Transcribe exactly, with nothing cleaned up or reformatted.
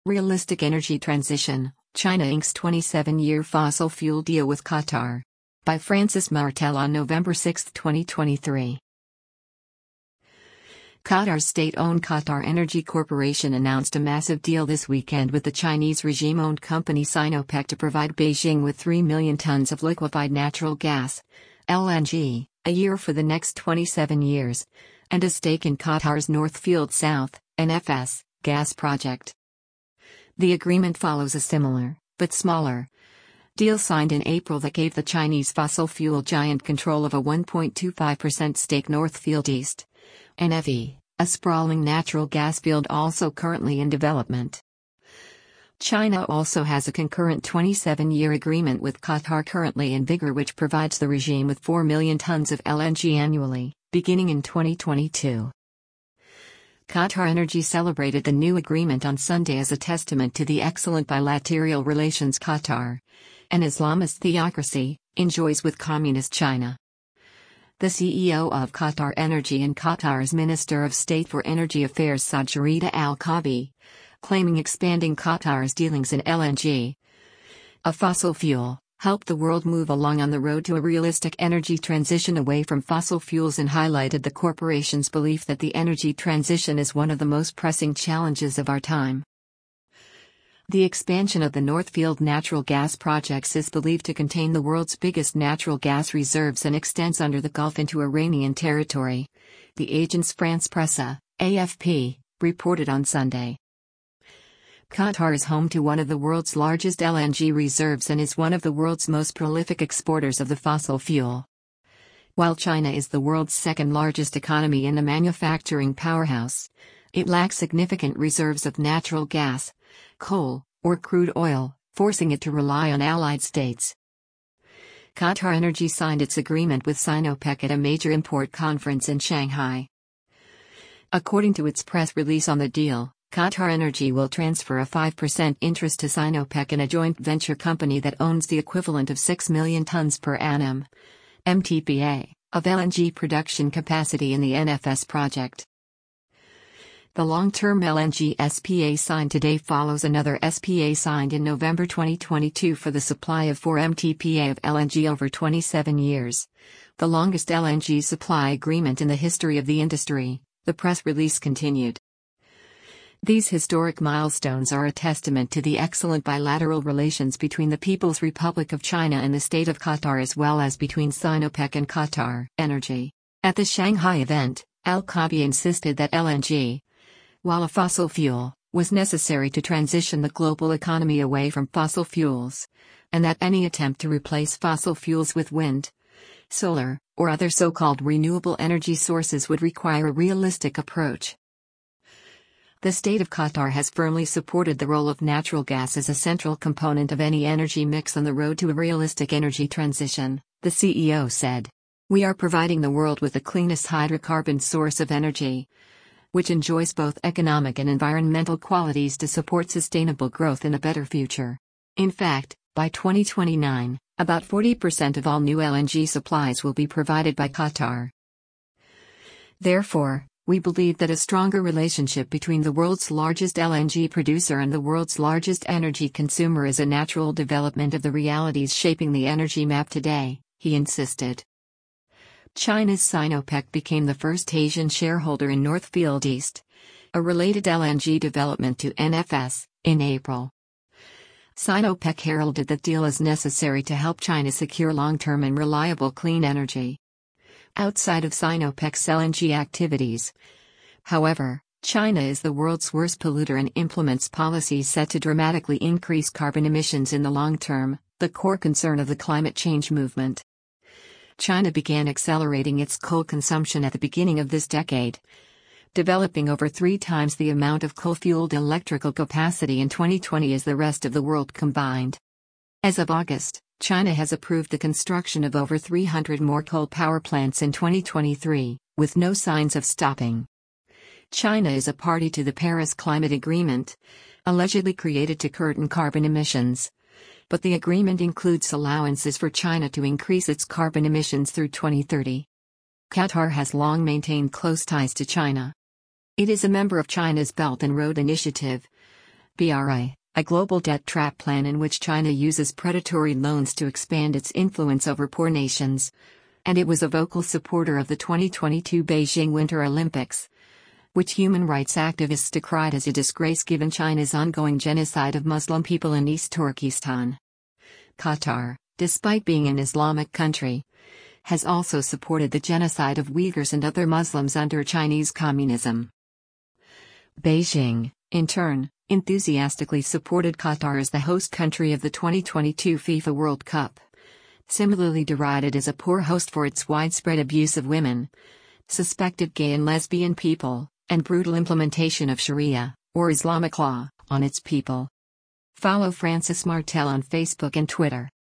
Realistic Energy Transition, China inks twenty-seven-year fossil fuel deal with Qatar. By Francis Martel on November sixth, twenty twenty-three. Qatar's state-owned Qatar Energy Corporation announced a massive deal this weekend with the Chinese regime-owned company Sinopec to provide Beijing with three million tons of liquefied natural gas, L N G, a year for the next twenty-seven years, and a stake in Qatar's North Field South, N F S, gas project. The agreement follows a similar, but smaller, deal signed in April that gave the Chinese fossil fuel giant control of a one point two five percent stake North Field East, N F E, a sprawling natural gas field also currently in development. China also has a concurrent twenty-seven-year agreement with Qatar currently in vigor which provides the regime with four million tons of L N G annually, beginning in twenty twenty-two. Qatar Energy celebrated the new agreement on Sunday as a testament to the excellent bilateral relations Qatar, an Islamist theocracy, enjoys with Communist China. The C E O of Qatar Energy and Qatar's Minister of State for Energy Affairs Saad Jarida Al-Kaabi, claiming expanding Qatar's dealings in L N G, a fossil fuel, helped the world move along on the road to a realistic energy transition away from fossil fuels and highlighted the corporation's belief that the energy transition is one of the most pressing challenges of our time. The expansion of the North Field natural gas projects is believed to contain the world's biggest natural gas reserves and extends under the Gulf into Iranian territory, the Agence France Presse, A F P, reported on Sunday. Qatar is home to one of the world's largest L N G reserves and is one of the world's most prolific exporters of the fossil fuel. While China is the world's second largest economy and a manufacturing powerhouse, it lacks significant reserves of natural gas, coal, or crude oil, forcing it to rely on allied states. Qatar Energy signed its agreement with Sinopec at a major import conference in Shanghai. According to its press release on the deal, Qatar Energy will transfer a five percent interest to Sinopec in a joint venture company that owns the equivalent of six million tons per annum, M T P A, of L N G production capacity in the N F S project. The long-term L N G S P A signed today follows another S P A signed in November twenty twenty-two for the supply of four M T P A of L N G over twenty-seven years, the longest L N G supply agreement in the history of the industry, the press release continued. These historic milestones are a testament to the excellent bilateral relations between the People's Republic of China and the State of Qatar as well as between Sinopec and Qatar Energy. At the Shanghai event, Al-Kaabi insisted that L N G, while a fossil fuel, was necessary to transition the global economy away from fossil fuels, and that any attempt to replace fossil fuels with wind, solar, or other so-called renewable energy sources would require a realistic approach. The state of Qatar has firmly supported the role of natural gas as a central component of any energy mix on the road to a realistic energy transition, the C E O said. We are providing the world with the cleanest hydrocarbon source of energy, which enjoys both economic and environmental qualities to support sustainable growth in a better future. In fact, by twenty twenty-nine, about forty percent of all new L N G supplies will be provided by Qatar. Therefore, we believe that a stronger relationship between the world's largest L N G producer and the world's largest energy consumer is a natural development of the realities shaping the energy map today, he insisted. China's Sinopec became the first Asian shareholder in North Field East, a related L N G development to N F S, in April. Sinopec heralded the deal as necessary to help China secure long-term and reliable clean energy. Outside of Sinopec's L N G activities, however, China is the world's worst polluter and implements policies set to dramatically increase carbon emissions in the long term, the core concern of the climate change movement. China began accelerating its coal consumption at the beginning of this decade, developing over three times the amount of coal-fueled electrical capacity in twenty twenty as the rest of the world combined. As of August, China has approved the construction of over three hundred more coal power plants in twenty twenty-three, with no signs of stopping. China is a party to the Paris Climate Agreement, allegedly created to curtail carbon emissions. But the agreement includes allowances for China to increase its carbon emissions through twenty thirty. Qatar has long maintained close ties to China. It is a member of China's Belt and Road Initiative, B R I, a global debt trap plan in which China uses predatory loans to expand its influence over poor nations. And it was a vocal supporter of the twenty twenty-two Beijing Winter Olympics, which human rights activists decried as a disgrace given China's ongoing genocide of Muslim people in East Turkestan. Qatar, despite being an Islamic country, has also supported the genocide of Uyghurs and other Muslims under Chinese communism. Beijing, in turn, enthusiastically supported Qatar as the host country of the twenty twenty-two FIFA World Cup, similarly derided as a poor host for its widespread abuse of women, suspected gay and lesbian people, and brutal implementation of Sharia, or Islamic law, on its people. Follow Francis Martel on Facebook and Twitter.